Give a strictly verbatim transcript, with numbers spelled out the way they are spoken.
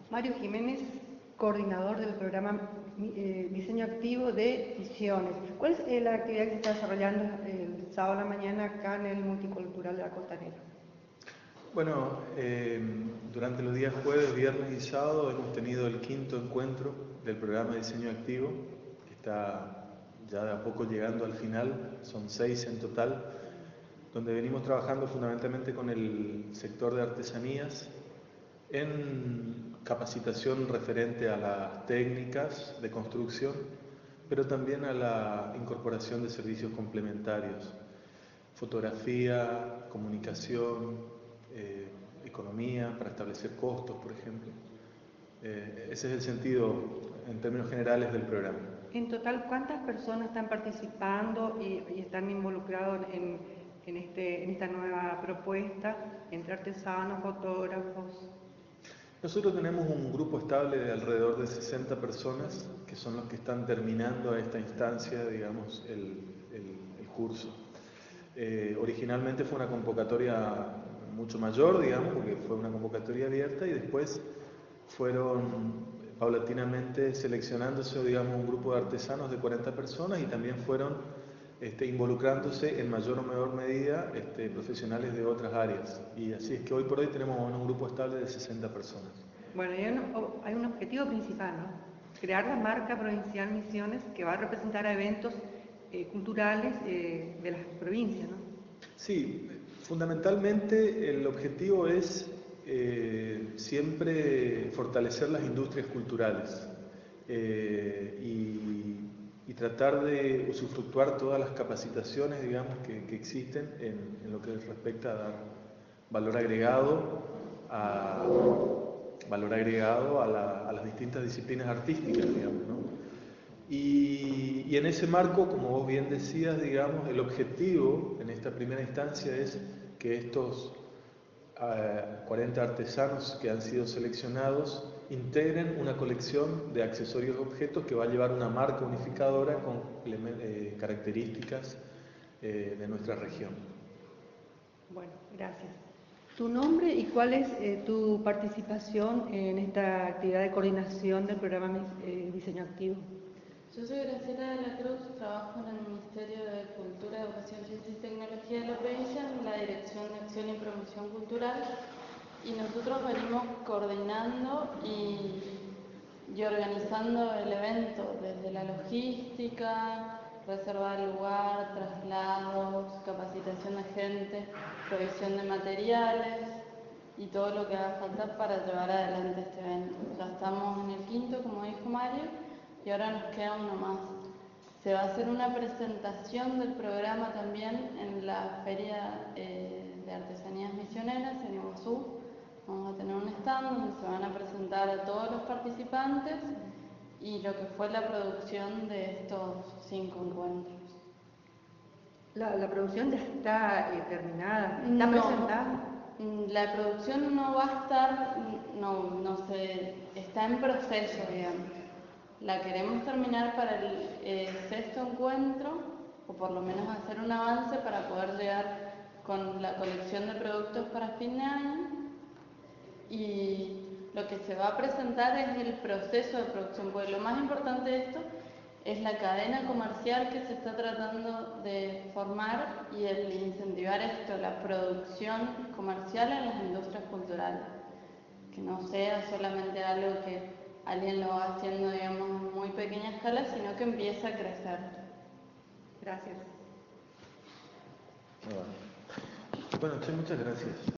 Mario Jiménez, coordinador del programa eh, Diseño Activo de Misiones. ¿Cuál es eh, la actividad que se está desarrollando el sábado a la mañana acá en el Multicultural de la Costanera? Bueno, eh, durante los días jueves, viernes y sábado hemos tenido el quinto encuentro del programa Diseño Activo, que está ya de a poco llegando al final, son seis en total, donde venimos trabajando fundamentalmente con el sector de artesanías en capacitación referente a las técnicas de construcción, pero también a la incorporación de servicios complementarios, fotografía, comunicación, eh, economía, para establecer costos, por ejemplo. Eh, ese es el sentido, en términos generales, del programa. En total, ¿cuántas personas están participando y, y están involucrados en, en, este, en esta nueva propuesta, entre artesanos, fotógrafos? Nosotros tenemos un grupo estable de alrededor de sesenta personas, que son los que están terminando a esta instancia, digamos, el, el, el curso. Eh, originalmente fue una convocatoria mucho mayor, digamos, porque fue una convocatoria abierta, y después fueron paulatinamente seleccionándose, digamos, un grupo de artesanos de cuarenta personas, y también fueron este, involucrándose en mayor o menor medida este, profesionales de otras áreas. Y así es que hoy por hoy tenemos un grupo estable de sesenta personas. Bueno, hay un, hay un objetivo principal, ¿no? Crear la marca provincial Misiones, que va a representar a eventos eh, culturales eh, de las provincias, ¿no? Sí, fundamentalmente el objetivo es eh, siempre fortalecer las industrias culturales eh, y, y tratar de usufructuar todas las capacitaciones, digamos, que, que existen en, en lo que respecta a dar valor agregado a, valor agregado a, la, a las distintas disciplinas artísticas, digamos, ¿no? Y, y en ese marco, como vos bien decías, digamos, el objetivo en esta primera instancia es que estos uh, cuarenta artesanos que han sido seleccionados integren una colección de accesorios y objetos que va a llevar una marca unificadora con eh, características eh, de nuestra región. Bueno, gracias. ¿Tu nombre y cuál es eh, tu participación en esta actividad de coordinación del programa eh, Diseño Activo? Yo soy Graciela de la Cruz, trabajo en el Ministerio de Cultura, Educación, Ciencia y Tecnología de la provincia, en la Dirección de Acción y Promoción Cultural, y nosotros venimos coordinando y, y organizando el evento, desde la logística, reserva de lugar, traslados, capacitación de gente, provisión de materiales y todo lo que haga falta para llevar adelante este evento. Ya estamos en el quinto, como dijo Mario, y ahora nos queda uno más. Se va a hacer una presentación del programa también en la Feria eh, de Artesanías Misioneras en Iguazú. Vamos a tener un stand donde se van a presentar a todos los participantes y lo que fue la producción de estos cinco encuentros. La, la producción ya está eh, terminada, está no, presentada. La producción no va a estar, no, no sé, está en proceso, digamos. La queremos terminar para el eh, sexto encuentro, o por lo menos hacer un avance para poder llegar con la colección de productos para fin de año. Y lo que se va a presentar es el proceso de producción, porque lo más importante de esto es la cadena comercial que se está tratando de formar y el incentivar esto, la producción comercial en las industrias culturales. Que no sea solamente algo que alguien lo va haciendo, digamos, en muy pequeña escala, sino que empiece a crecer. Gracias. Bueno, che, muchas gracias.